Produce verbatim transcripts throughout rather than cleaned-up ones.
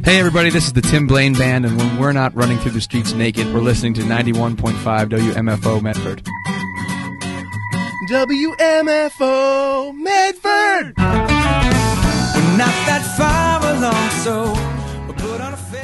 Hey everybody, this is the Tim Blaine Band, and when we're not running through the streets naked, we're listening to ninety-one point five W M F O Medford. W M F O Medford! We're not that far along, so we'll put on a face.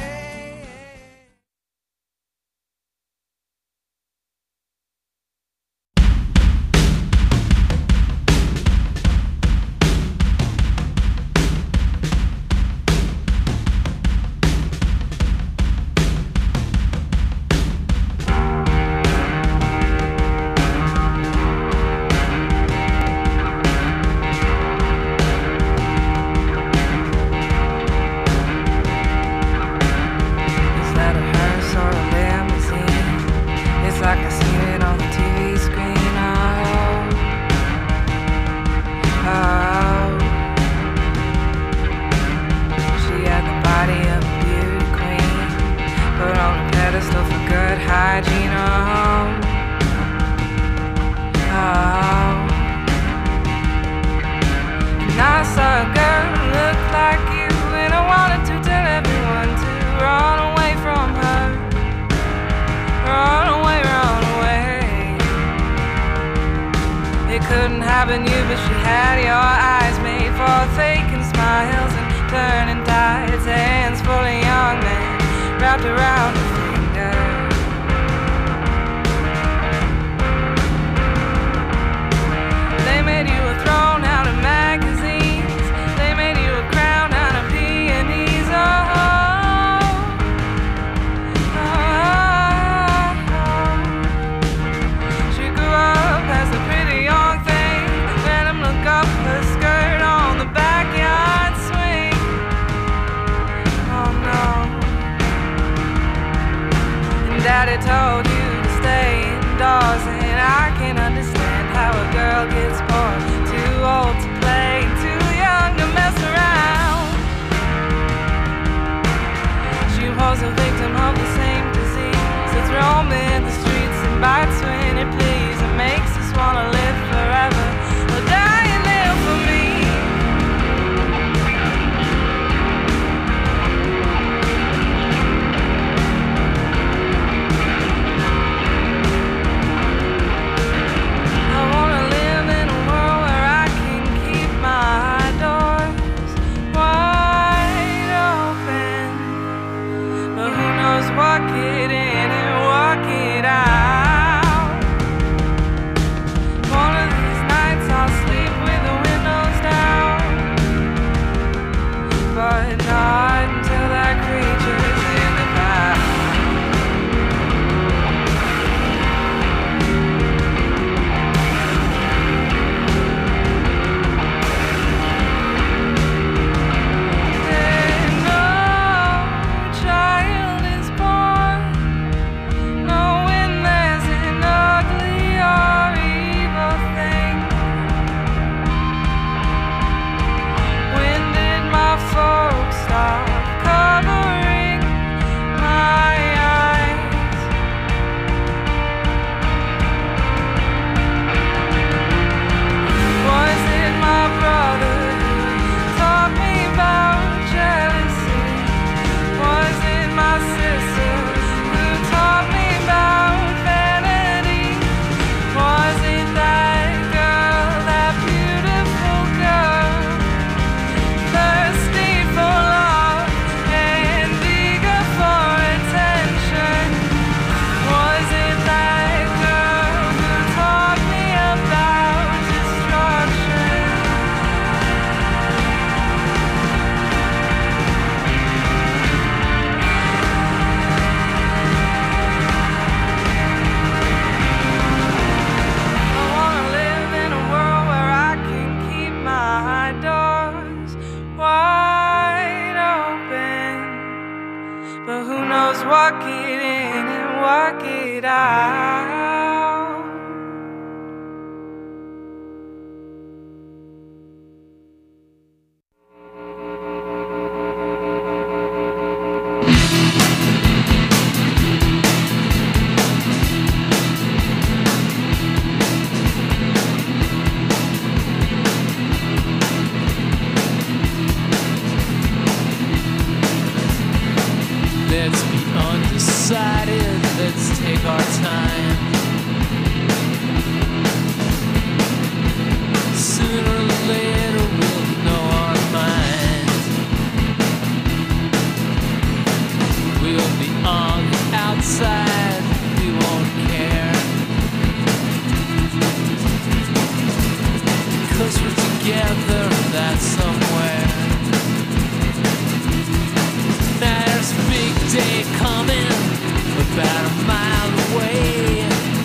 I wanna live in a world together that somewhere. Now there's a big day coming about a mile away.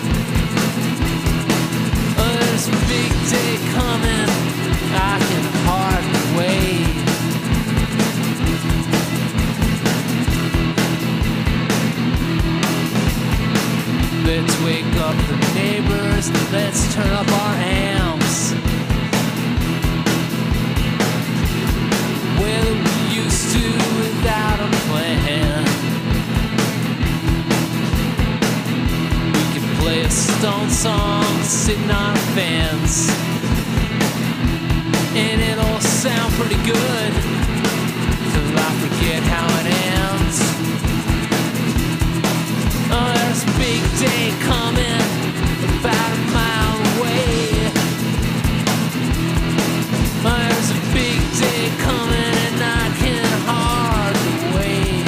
Oh, there's a big day coming, I can hardly wait. Let's wake up the neighbors, let's turn up our amps. Well, we used to without a plan. We could play a Stone song sitting on fans, and it'll sound pretty good till I forget how it ends. Oh, there's a big day coming about a mile away. Oh, there's a big day coming and I can hardly wait.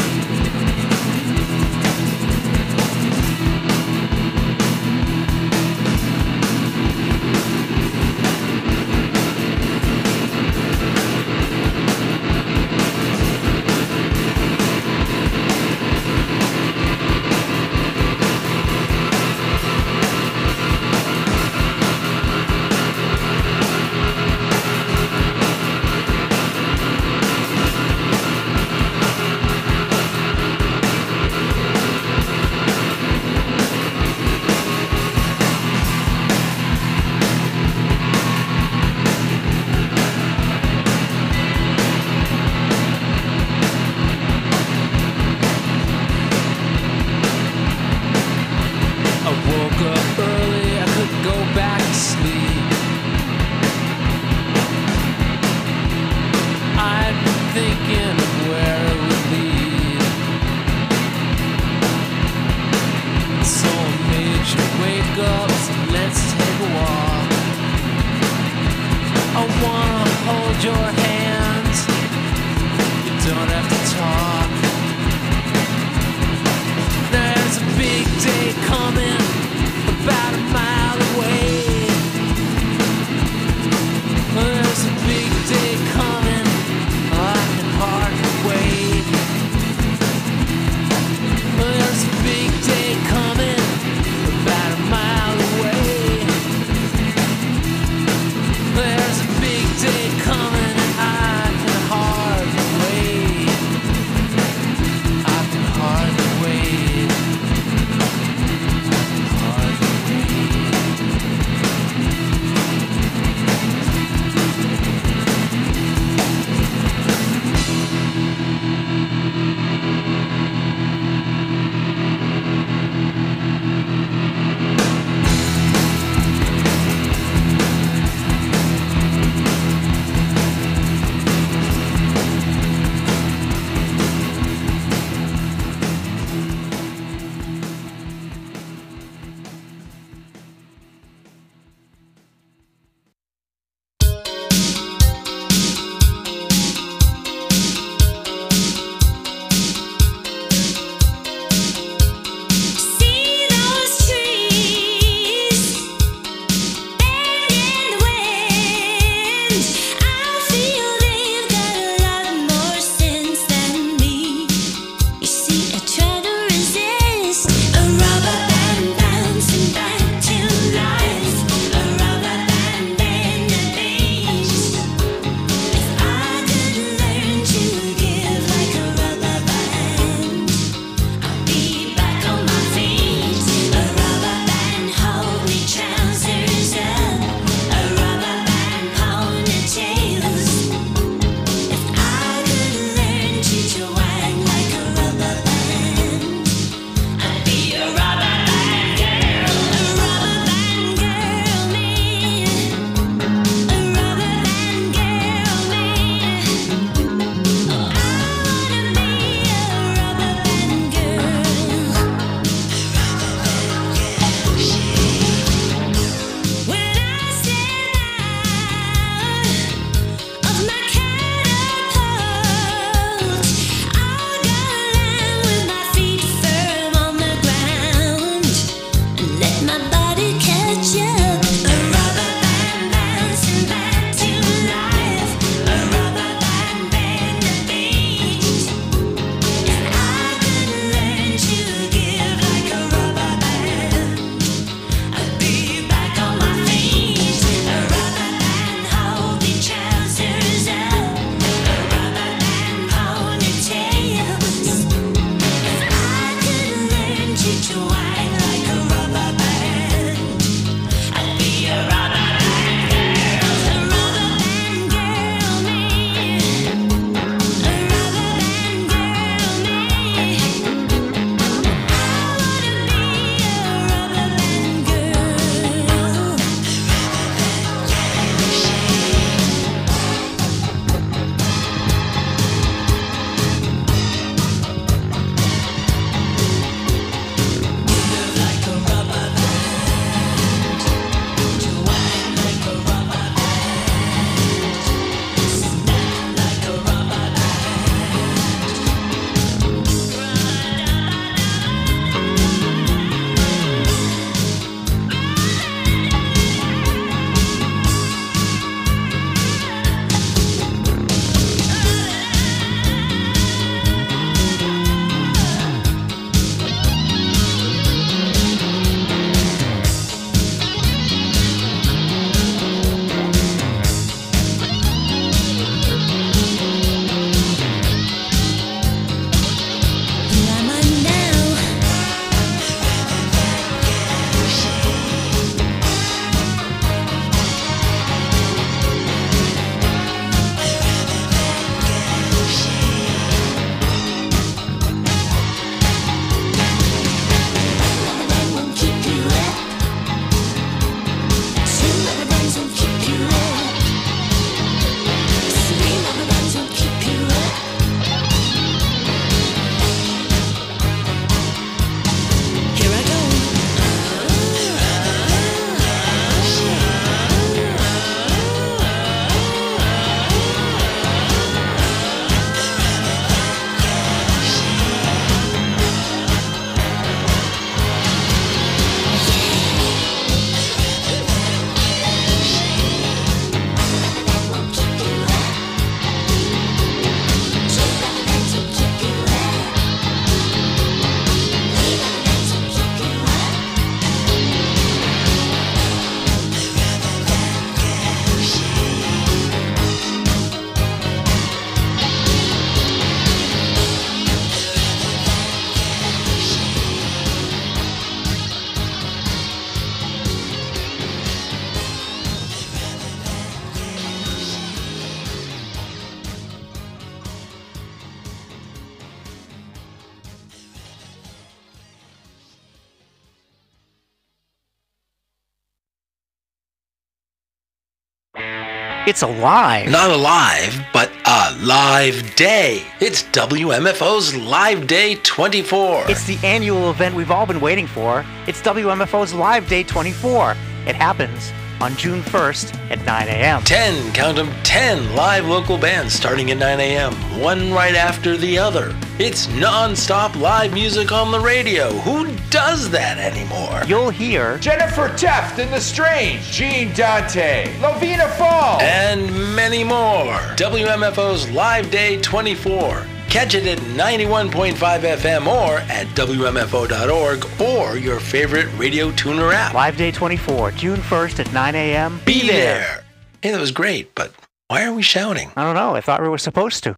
It's alive. Not alive, but a live day. It's W M F O's Live Day twenty-four. It's the annual event we've all been waiting for. It's W M F O's Live Day twenty-four. It happens on June first at nine a.m. ten, count them, ten live local bands starting at nine a.m., one right after the other. It's non-stop live music on the radio. Who does that anymore? You'll hear Jennifer Teft and The Strange, Gene Dante, Lovina Fall, and many more. W M F O's Live Day twenty-four. Catch it at ninety-one point five F M or at W M F O dot org or your favorite radio tuner app. Live Day twenty-four, June first at nine a.m. Be, Be there. there. Hey, that was great, but why are we shouting? I don't know. I thought we were supposed to.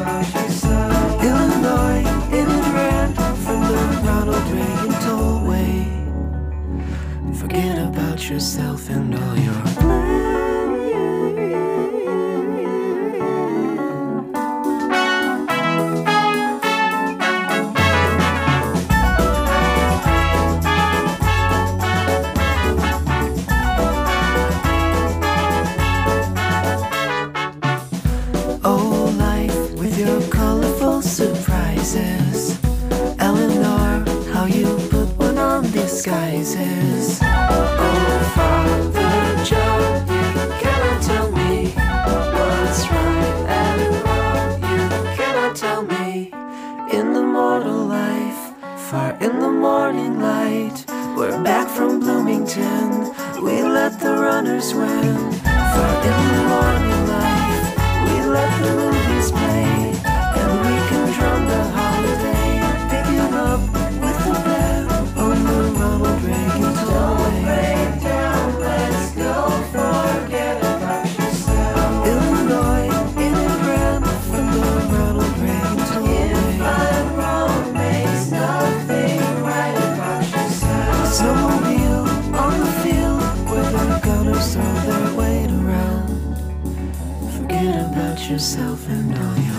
Illinois, in and ran from the Ronald Reagan tollway. together swam far in the morning light. We let the movies play, and we can drum the holiday. Pick it up with the band on the Ronald Reagan Tollway. Break down, let's go, forget about yourself. Illinois, in a gram from the Ronald Reagan Tollway. If I'm wrong, makes nothing right about yourself. Snowmobile on the field where the gunners throw their weight around. Forget about yourself and all your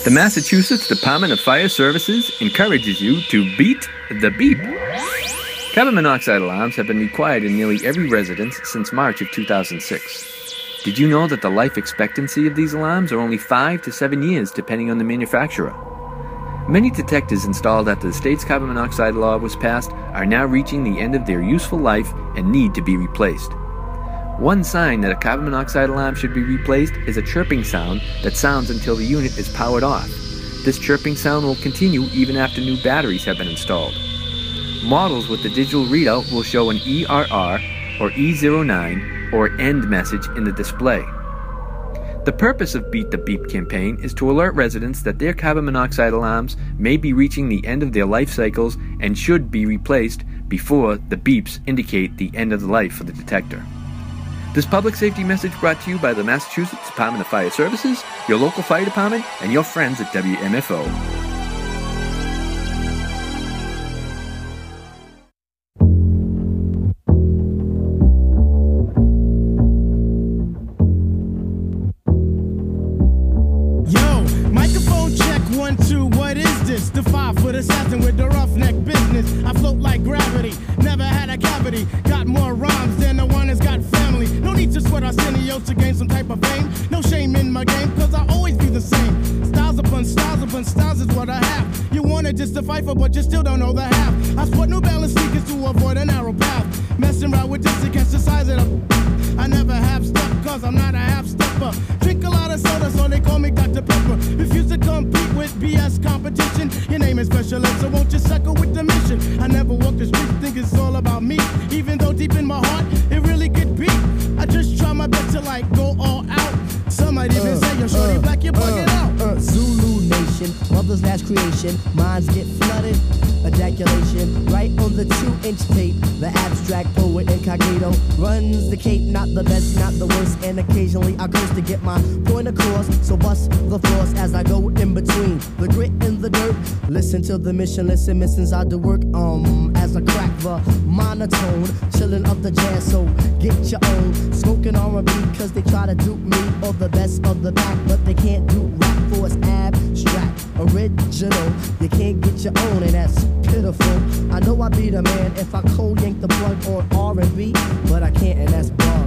The Massachusetts Department of Fire Services encourages you to beat the beep. Carbon monoxide alarms have been required in nearly every residence since March of two thousand six. Did you know that the life expectancy of these alarms are only five to seven years depending on the manufacturer? Many detectors installed after the state's carbon monoxide law was passed are now reaching the end of their useful life and need to be replaced. One sign that a carbon monoxide alarm should be replaced is a chirping sound that sounds until the unit is powered off. This chirping sound will continue even after new batteries have been installed. Models with the digital readout will show an E R R or E zero nine or end message in the display. The purpose of Beat the Beep campaign is to alert residents that their carbon monoxide alarms may be reaching the end of their life cycles and should be replaced before the beeps indicate the end of the life for the detector. This public safety message brought to you by the Massachusetts Department of Fire Services, your local fire department, and your friends at W M F O. The five-foot assassin with the roughneck business. I float like gravity, never had a cavity. Got more rhymes than the one that's got family. No need to sweat Arsenio to gain some type of fame. No shame in my game, cause I always be the same. Styles upon styles upon styles is what I have. You wanted just to fight for, but you still don't know the half. I sport New Balance sneakers to avoid a narrow path. Messing around with this against the size of the... I never have stuff, cause I'm not a half-stepper. Drink a lot of soda, so they call me Doctor Pepper. Refuse to compete with B S competition. Your name is special ed, so won't you suckle with the mission? I never walk the streets, think it's all about me. Even though deep in my heart, it really could be. I just try my best to like go all out. Some might even uh, say, yo, shorty uh, black, you're bugging uh, out. Uh, Zulu Nation, mother's last creation. Minds get flooded, ejaculation. Right on the two-inch tape, the abstract poet incognito runs the cape, not the best, not the worst. And occasionally I curse to get my point across. So bust the floors as I go in between the grit and the dirt. Listen to the mission, listen, missions I do work. Um, as I crack the monotone, chillin' up the jazz, so get your own. Smoking R and B, cause they try to dupe me, or the best of the pack, but they can't do rap for it's abstract, original. You can't get your own, and that's pitiful. I know I be the man if I cold yank the plug on R and B, but I can't, and that's bug.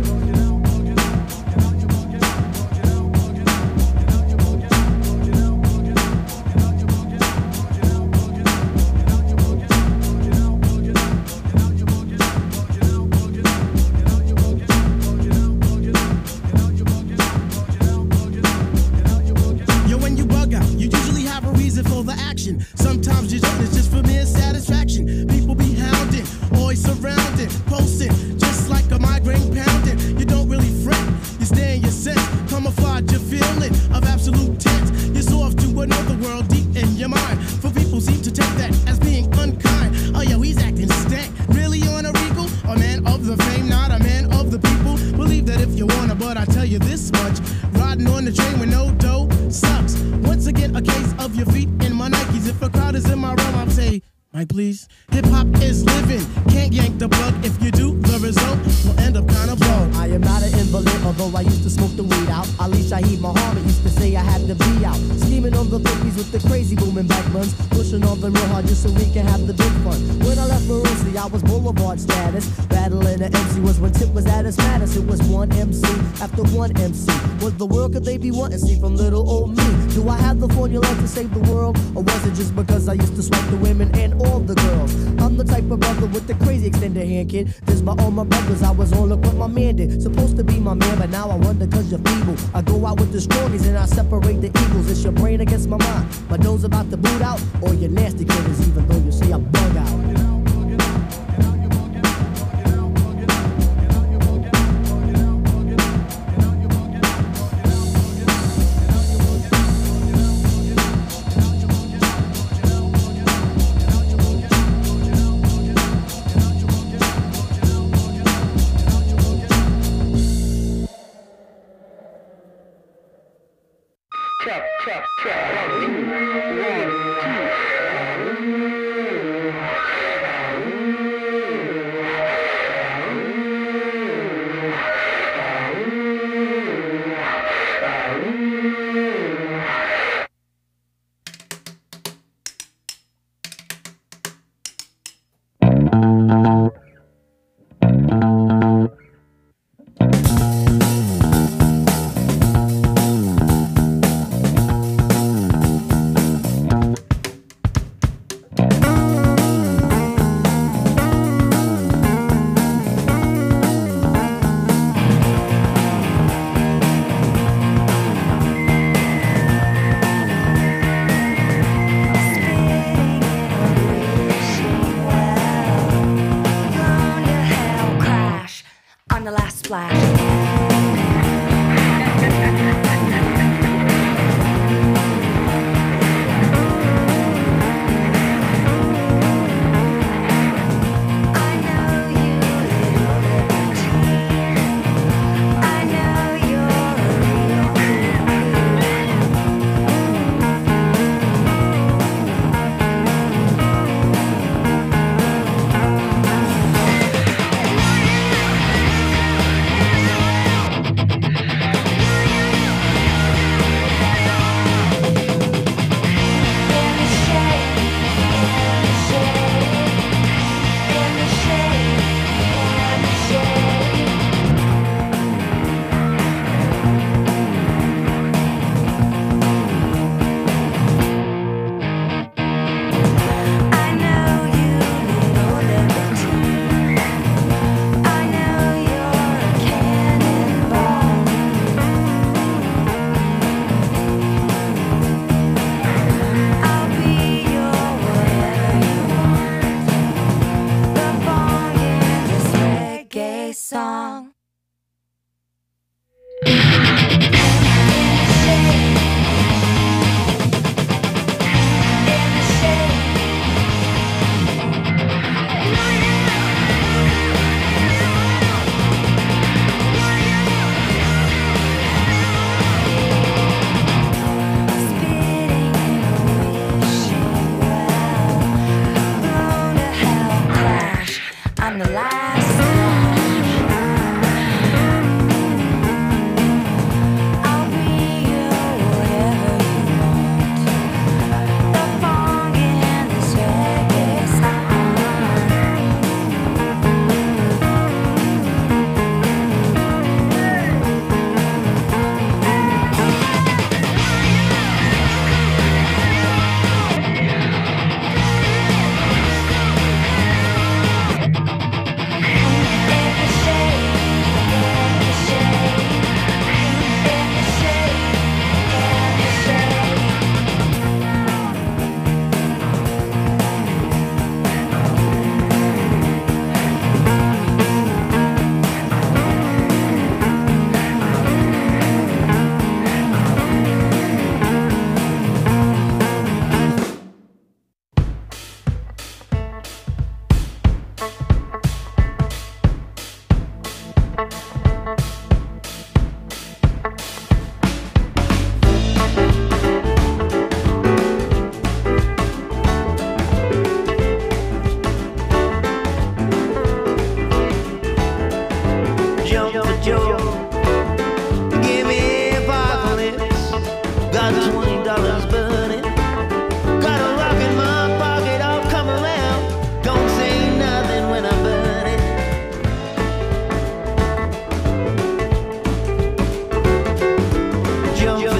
Sometimes you don't, it's just for mere satisfaction. People be hounding, always surrounded, posting, just like a migraine pounding. You don't really fret, you stay in your sense, camouflage your feeling of absolute tense. You're so off to another world deep in your mind. For people seem to take that as being unkind. Oh yo, he's acting stank, really on a regal? A man of the fame, not a man of the people. Believe that if you wanna, but I tell you this much, riding on the train with no dough sucks. Once again, a case of your feet in my Nikes. If a crowd is in my realm, I'll say, Mike, please. Hip-hop is living, can't yank the plug. If you do, the result will end up kind of blown. I am not an invalid, although I used to smoke the weed out. Ali Shaheed Muhammad used to say I had to be out. Scheming on the bookies with the crazy booming back buns. Pushing on them real hard just so we can have the big fun. When I left Maroonzy, I was Boulevard status. Battling the M C was when Tip was at its maddest. It was one M C after one M C. What the world could they be wanting? See from little old me. Do I have the formula to save the world? Or was it just because I used to swipe the women and all the girls? I'm the type of brother with the crazy extended hand, kid. This by all my brothers, I was on look what my man did. Supposed to be my man, but now I wonder cause you're feeble. I go out with the strongies and I separate the evils. It's your brain against my mind. My nose about to boot out, or your nasty critters, even though you say I bug out.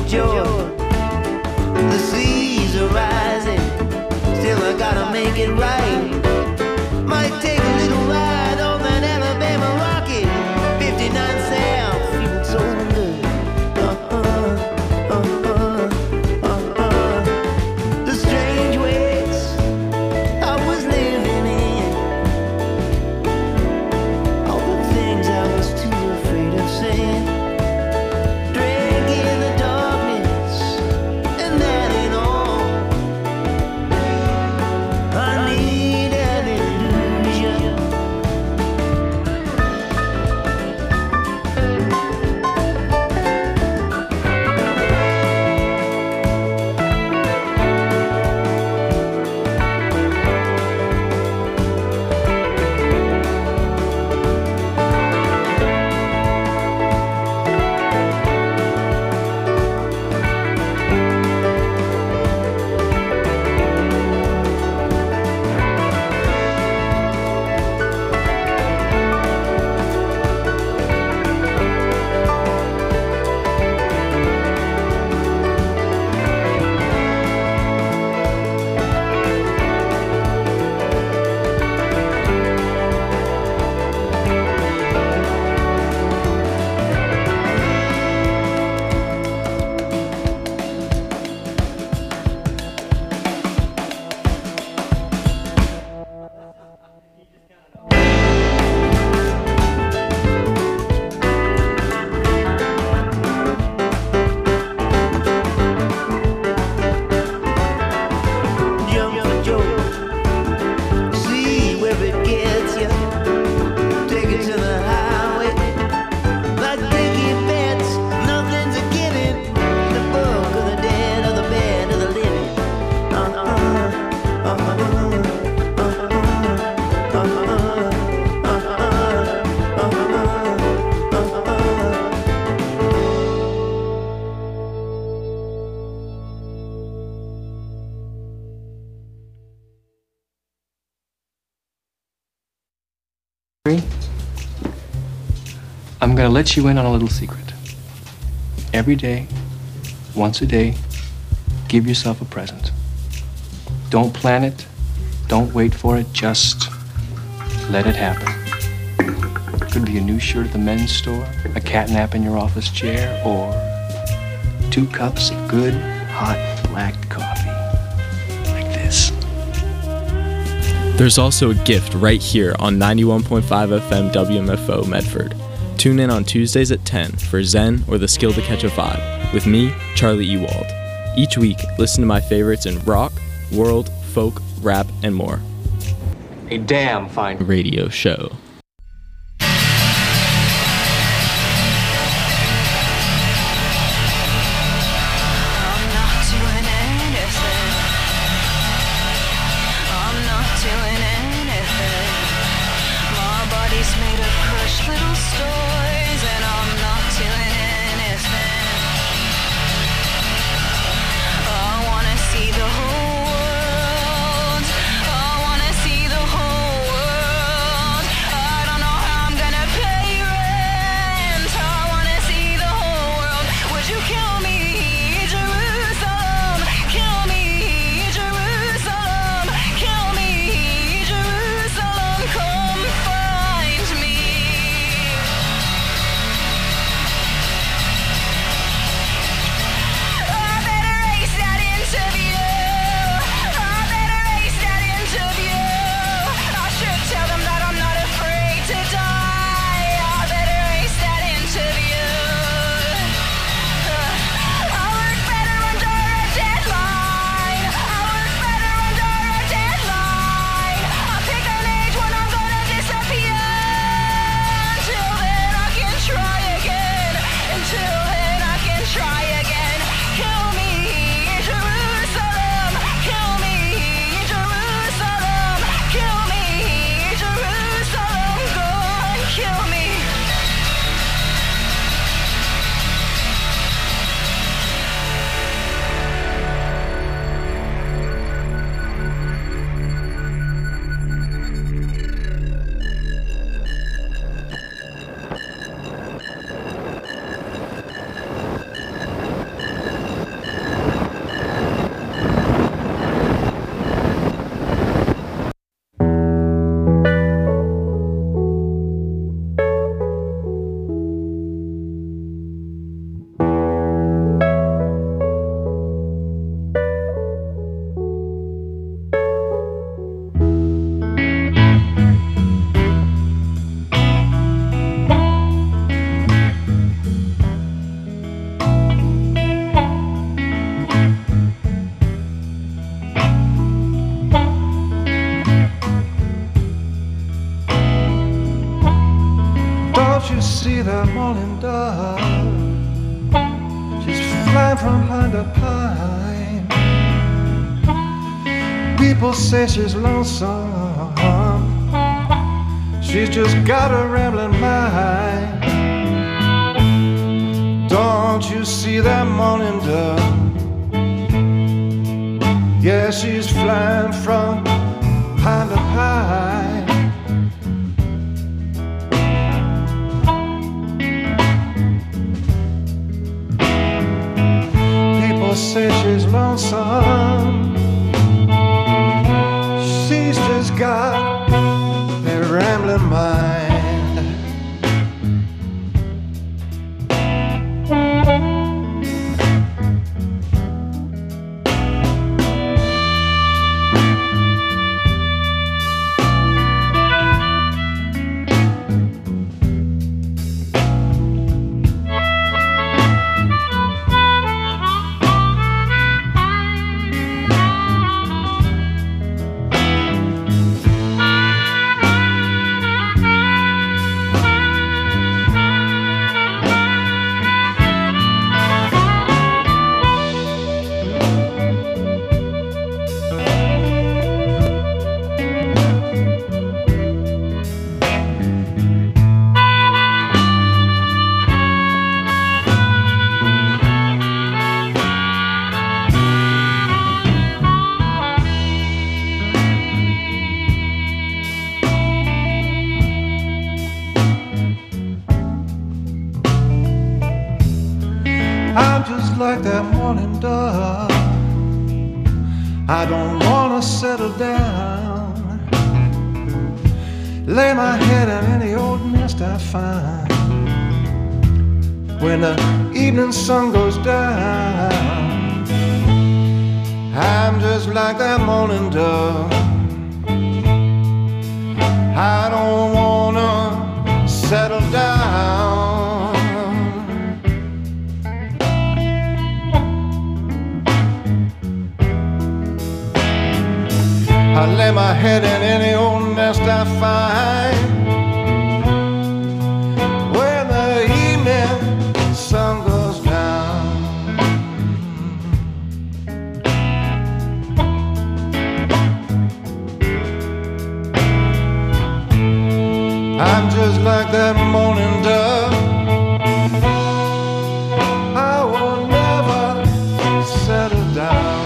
Joe. The seas are rising, still I gotta make it right. Might take a little ride on that Alabama rocket, fifty-nine South, feeling so good. Uh-uh, uh-uh, uh-uh. The strange ways I was living in, all the things I was too afraid of saying. Drink in the darkness, and that ain't all. I need an illusion. Jump for Joe. See where it gets you. Take it to the highway. Like Dickie Betts, nothing's a given. The book of the dead or the bed of the living. Uh-uh, uh-uh, uh-uh, uh-uh, uh-uh, uh-uh, uh-uh. I'm gonna let you in on a little secret. Every day, once a day, give yourself a present. Don't plan it, don't wait for it, just let it happen. Could be a new shirt at the men's store, a cat nap in your office chair, or two cups of good, hot, black coffee. Like this. There's also a gift right here on ninety-one point five F M W M F O Medford. Tune in on Tuesdays at ten for Zen or the Skill to Catch a Vibe with me, Charlie Ewald. Each week, listen to my favorites in rock, world, folk, rap, and more. A damn fine Radio show. I wanna see the whole world. mind. People say she's lonesome. She's just got a rambling mind. Don't you see that morning dove? Yeah, she's flying from pine to pine. People say she's lonesome. She's just got a rambling mind. I'm just like that morning dove. I don't wanna settle down, lay my head in any old nest I find. When the evening sun goes down, I'm just like that morning dove. I don't wanna settle down. I lay my head in any old nest I find. When the evening sun goes down, I'm just like that morning dove. I will never settle down.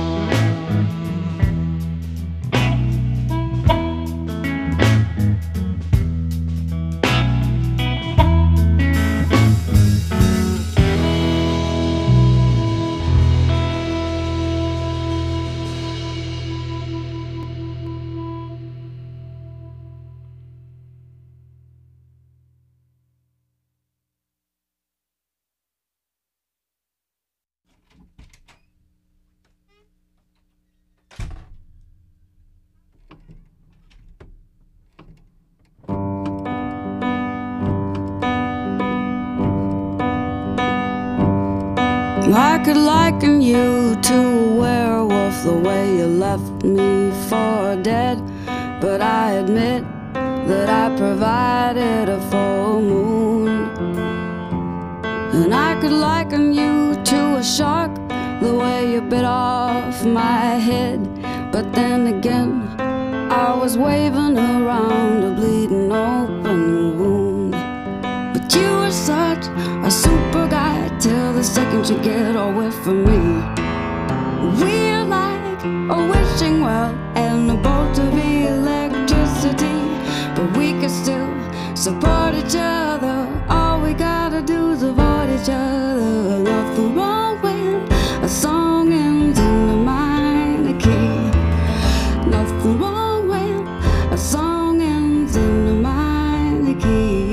I could liken you to a werewolf, the way you left me for dead. But I admit that I provided a full moon. And I could liken you to a shark, the way you bit off my head. But then again, I was waving around a bleeding open wound. But you were such a super guy till the second you get away from me. We're like a wishing well and a bolt of electricity, but we can still support each other. All we gotta do is avoid each other. Nothing wrong with a song ends in a minor key. Nothing wrong with a song ends in a minor key.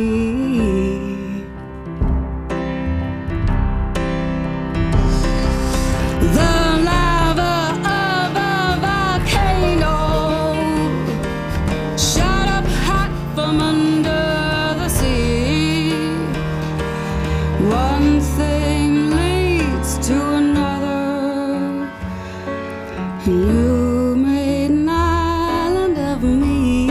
You made an island of me.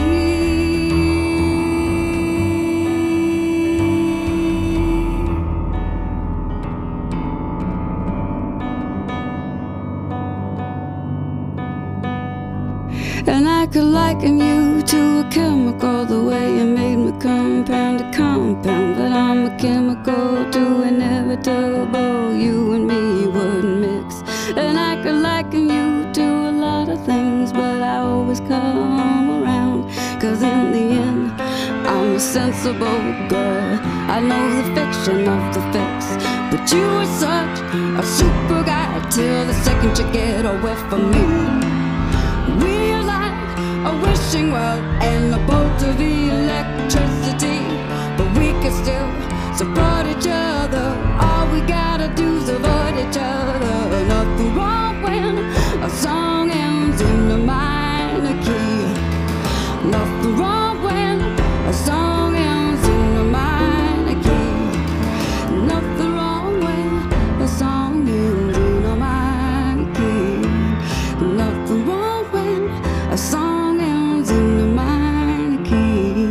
And I could liken you to a chemical, the way you made me compound to compound. But I'm a chemical too inevitable, you and me wouldn't mix. And I could liken you to a lot of things, but I always come around, cause in the end I'm a sensible girl. I know the fiction of the fix, but you are such a super guy till the second you get away from me. We're like a wishing well and a bolt of electricity, but we can still support each other. All we gotta do is avoid each other. Nothing wrong when a song ends in a minor key. Nothing wrong when a song ends in a minor key. Nothing wrong when a song ends in a minor key. Nothing wrong when a song ends in a minor key.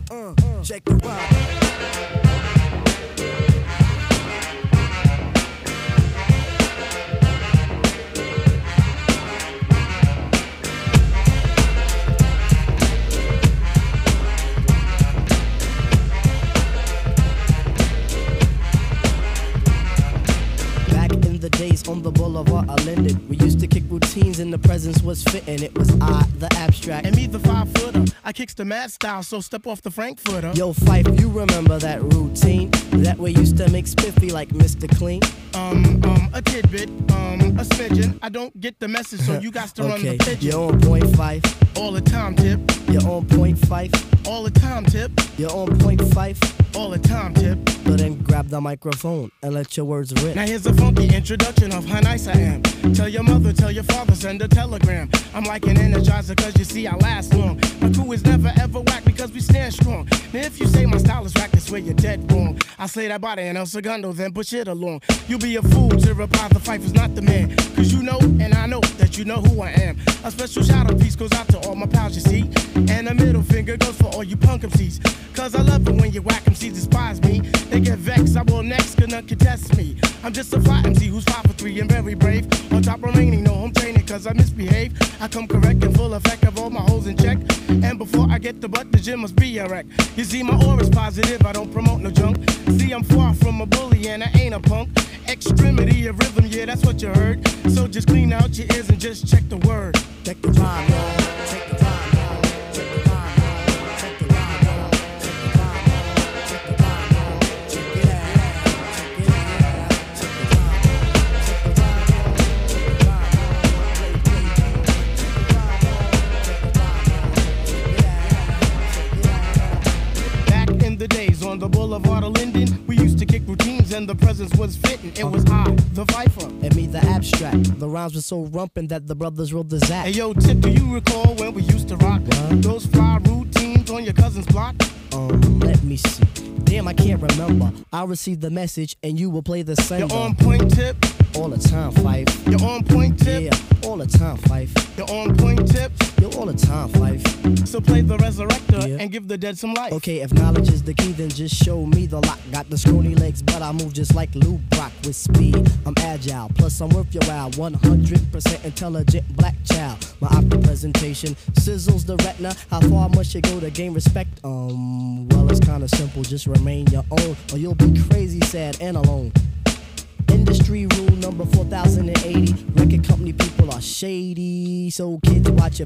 Uh, uh, check the rhyme. Days on the boulevard of Linden. We used to kick routines and the presence was fitting. It was I, the abstract. And me, the five footer. I kicks the mad style, so step off the Frankfurter. Yo, Fife, you remember that routine? That we used to make spiffy like Mister Clean? Um, um, a tidbit, um, a smidgen. I don't get the message, so you got to okay. run the pigeon. You're on point five. All the time, tip. You're on point five. All the time, tip. You're on point five. All the time, tip. So then grab the microphone and let your words rip. Now here's a funky introduction of how nice I am. Tell your mother, tell your father, send a telegram. I'm like an energizer cause you see I last long. My crew is never ever whack because we stand strong. Now if you say my style is whack, that's where you're dead wrong. I slay that body and El Segundo, then push it along. You'll be a fool to reply the Fife is not the man. Cause you know and I know that you know who I am. A special shout out piece goes out to all my pals you see. And a middle finger goes for all you punk M Cs. Cause I love it when you whack M Cs despise me. They get vexed, I will next, cause none can test me. I'm just a fly M C who's five for three and very brave. On top remaining, no home training cause I misbehave. I come correct and full effect of all my hoes in check. And before I get the butt, the gym must be a wreck. You see my aura's positive, I don't promote no junk. See I'm far from a bully and I ain't a punk. Extremity of rhythm, yeah that's what you heard. So just clean out your ears and just check the word. Check the rhyme, y'all. Check the rhyme. On the boulevard of Linden, we used to kick routines and the presence was fitting. It was I, the Viper. And me, the abstract. The rhymes were so rumpin' that the brothers wrote the Zach. Hey yo, Tip, do you recall when we used to rock what? Those fly routines on your cousin's block? Um, let me see. Damn, I can't remember. I'll receive the message and you will play the sender. You're on point, Tip. All the time, Fife. You're on point, Tip. Yeah, all the time, Fife. You're on point, Tip. You're all the time, Fife. So play the resurrector yeah. and give the dead some life. Okay, if knowledge is the key, then just show me the lock. Got the scrawny legs, but I move just like Lou Brock with speed. I'm agile, plus I'm worth your while. one hundred percent intelligent black child. My opera presentation sizzles the retina. How far must you go to gain respect? Um, well, it's kinda simple. Just remain your own, or you'll be crazy, sad, and alone. Industry rule number four thousand eighty. Record company people are shady, so kids watch your